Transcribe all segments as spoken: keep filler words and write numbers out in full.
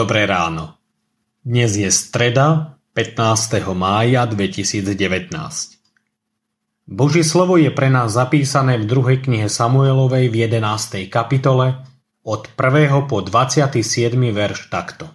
Dobré ráno. Dnes je streda, pätnásteho mája dvetisícdevätnásť. Božie slovo je pre nás zapísané v druhej knihe Samuelovej v jedenástej kapitole od prvého po dvadsiaty siedmy verš takto.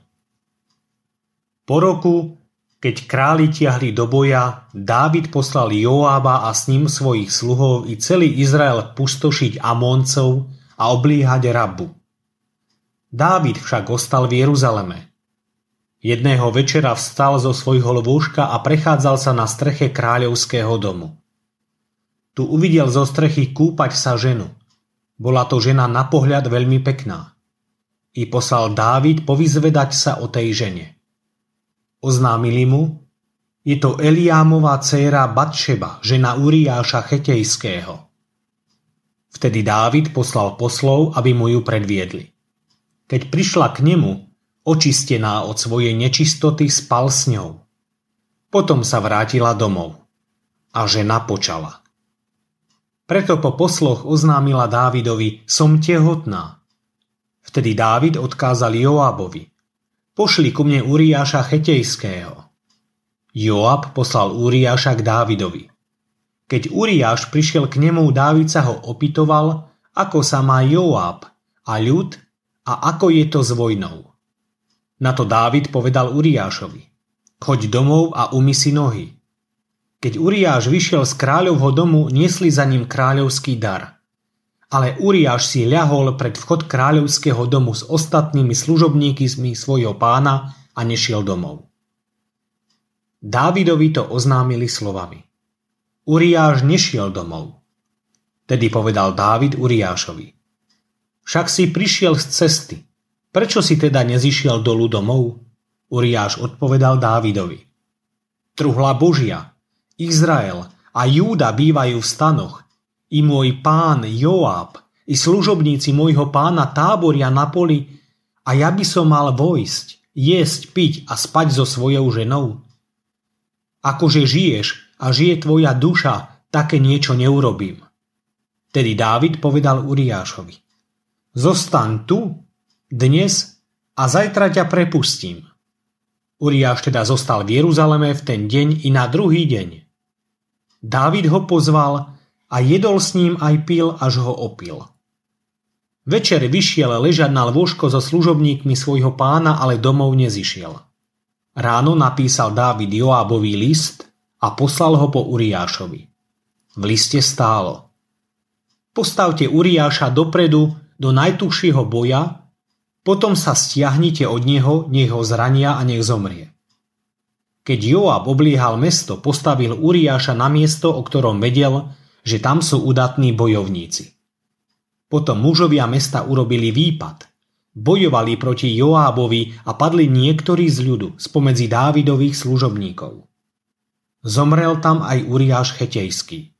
Po roku, keď králi tiahli do boja, Dávid poslal Joába a s ním svojich sluhov i celý Izrael pustošiť Amóncov a oblíhať Rabu. Dávid však ostal v Jeruzaleme. Jedného večera vstal zo svojho lôžka a prechádzal sa na streche kráľovského domu. Tu uvidel zo strechy kúpať sa ženu. Bola to žena na pohľad veľmi pekná. I poslal Dávid povyzvedať sa o tej žene. Oznámili mu, je to Eliámova dcéra Batšeba, žena Uriáša Chetejského. Vtedy Dávid poslal poslov, aby mu ju predviedli. Keď prišla k nemu, očistená od svojej nečistoty, spal s ňou. Potom sa vrátila domov a žena počala. Preto po posloch oznámila Dávidovi, som tehotná. Vtedy Dávid odkázal Joábovi, pošli ku mne Uriáša Chetejského. Joáb poslal Uriáša k Dávidovi. Keď Uriáš prišiel k nemu, Dávid sa ho opytoval, ako sa má Joáb a ľud a ako je to s vojnou. Na to Dávid povedal Uriášovi, choď domov a umy si nohy. Keď Uriáš vyšiel z kráľovho domu, niesli za ním kráľovský dar. Ale Uriáš si ľahol pred vchod kráľovského domu s ostatnými služobníkmi svojho pána a nešiel domov. Dávidovi to oznámili slovami. Uriáš nešiel domov. Tedy povedal Dávid Uriášovi, však si prišiel z cesty. Prečo si teda nezišiel dolu domov? Uriáš odpovedal Dávidovi. Truhla Božia, Izrael a Júda bývajú v stanoch. I môj pán Joáb, i služobníci môjho pána táboria na poli, a ja by som mal vojsť, jesť, piť a spať so svojou ženou. Akože žiješ a žije tvoja duša, také niečo neurobím. Tedy Dávid povedal Uriášovi. Zostaň tu dnes a zajtra ťa prepustím. Uriáš teda zostal v Jeruzaleme v ten deň i na druhý deň. Dávid ho pozval a jedol s ním aj pil, až ho opil. Večer vyšiel ležať na lôžko so služobníkmi svojho pána, ale domov nezišiel. Ráno napísal Dávid Joábovi list a poslal ho po Uriášovi. V liste stálo. Postavte Uriáša dopredu do najtužšieho boja, potom sa stiahnite od neho, nech ho zrania a nech zomrie. Keď Joáb obliehal mesto, postavil Uriáša na miesto, o ktorom vedel, že tam sú udatní bojovníci. Potom mužovia mesta urobili výpad, bojovali proti Joábovi a padli niektorí z ľudu spomedzi Dávidových služobníkov. Zomrel tam aj Uriáš Chetejský.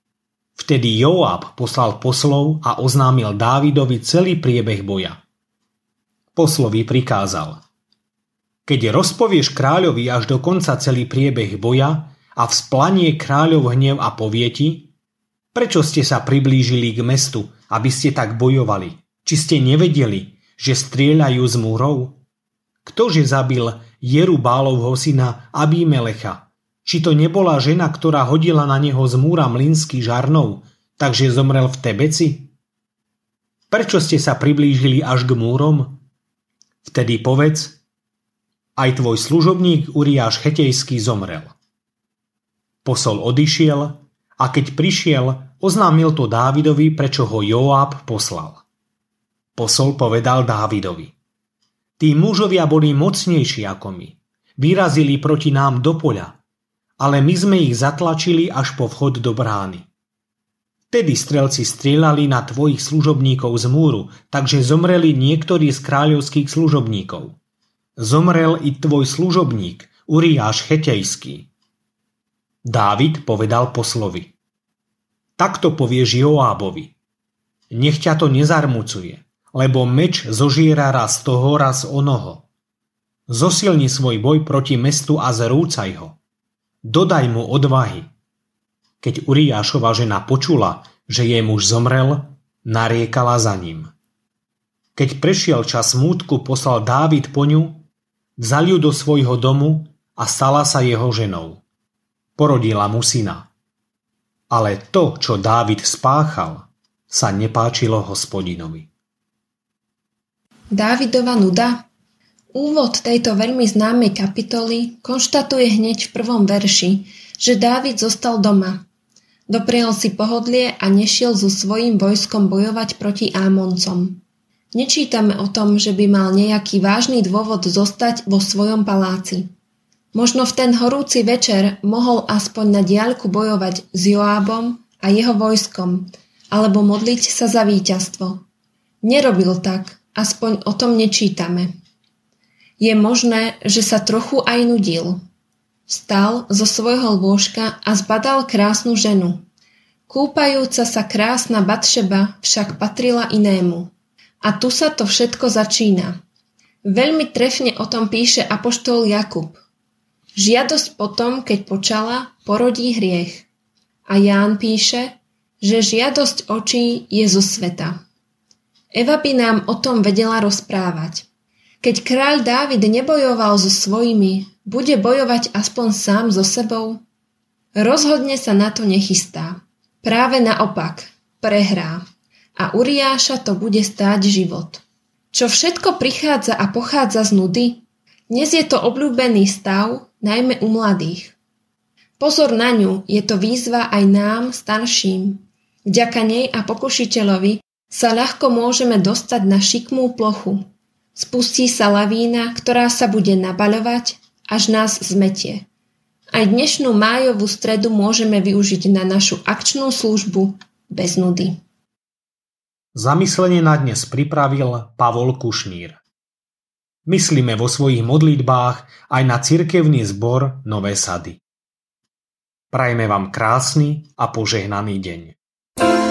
Vtedy Joáb poslal poslov a oznámil Dávidovi celý priebeh boja. Poslovi prikázal. Keď rozpovieš kráľovi až do konca celý priebeh boja a vzplanie kráľov hnev a povie ti, prečo ste sa priblížili k mestu, aby ste tak bojovali? Či ste nevedeli, že strieľajú z múrov? Ktože zabil Jerubálovho syna Abimelecha? Či to nebola žena, ktorá hodila na neho z múra mlynský žarnov, takže zomrel v Tebeci? Prečo ste sa priblížili až k múrom? Vtedy povedz, aj tvoj služobník Uriáš Chetejský zomrel. Posol odišiel a keď prišiel, oznámil to Dávidovi, prečo ho Joáb poslal. Posol povedal Dávidovi. Tí mužovia boli mocnejší ako my. Vyrazili proti nám do poľa, ale my sme ich zatlačili až po vchod do brány. Tedy strelci strieľali na tvojich služobníkov z múru, takže zomreli niektorí z kráľovských služobníkov. Zomrel i tvoj služobník, Uriáš Chetejský. Dávid povedal poslovi. Takto povieš Joábovi. Nech ťa to nezarmucuje, lebo meč zožiera raz toho, raz onoho. Zosilni svoj boj proti mestu a zrúcaj ho. Dodaj mu odvahy. Keď Uriášova žena počula, že jej muž zomrel, nariekala za ním. Keď prešiel čas smútku, poslal Dávid po ňu, vzal ju do svojho domu a stala sa jeho ženou. Porodila mu syna. Ale to, čo Dávid spáchal, sa nepáčilo Hospodinovi. Dávidova nuda. Úvod tejto veľmi známej kapitoly konštatuje hneď v prvom verši, že Dávid zostal doma. Doprial si pohodlie a nešiel so svojím vojskom bojovať proti Ámoncom. Nečítame o tom, že by mal nejaký vážny dôvod zostať vo svojom paláci. Možno v ten horúci večer mohol aspoň na diaľku bojovať s Joábom a jeho vojskom, alebo modliť sa za víťazstvo. Nerobil tak, aspoň o tom nečítame. Je možné, že sa trochu aj nudil. Vstal zo svojho lôžka a zbadal krásnu ženu. Kúpajúca sa krásna Batšeba však patrila inému. A tu sa to všetko začína. Veľmi trefne o tom píše apoštol Jakub. Žiadosť potom, keď počala, porodí hriech. A Ján píše, že žiadosť očí je zo sveta. Eva by nám o tom vedela rozprávať. Keď kráľ Dávid nebojoval so svojimi, bude bojovať aspoň sám so sebou? Rozhodne sa na to nechystá. Práve naopak, prehrá. A Uriáša to bude stáť život. Čo všetko prichádza a pochádza z nudy? Dnes je to obľúbený stav, najmä u mladých. Pozor na ňu, je to výzva aj nám, starším. Vďaka nej a pokušiteľovi sa ľahko môžeme dostať na šikmú plochu. Spustí sa lavína, ktorá sa bude nabaľovať, až nás zmetie. Aj dnešnú májovú stredu môžeme využiť na našu akčnú službu bez nudy. Zamyslenie na dnes pripravil Pavol Kušnír. Myslíme vo svojich modlitbách aj na cirkevný zbor Nové Sady. Prajme vám krásny a požehnaný deň.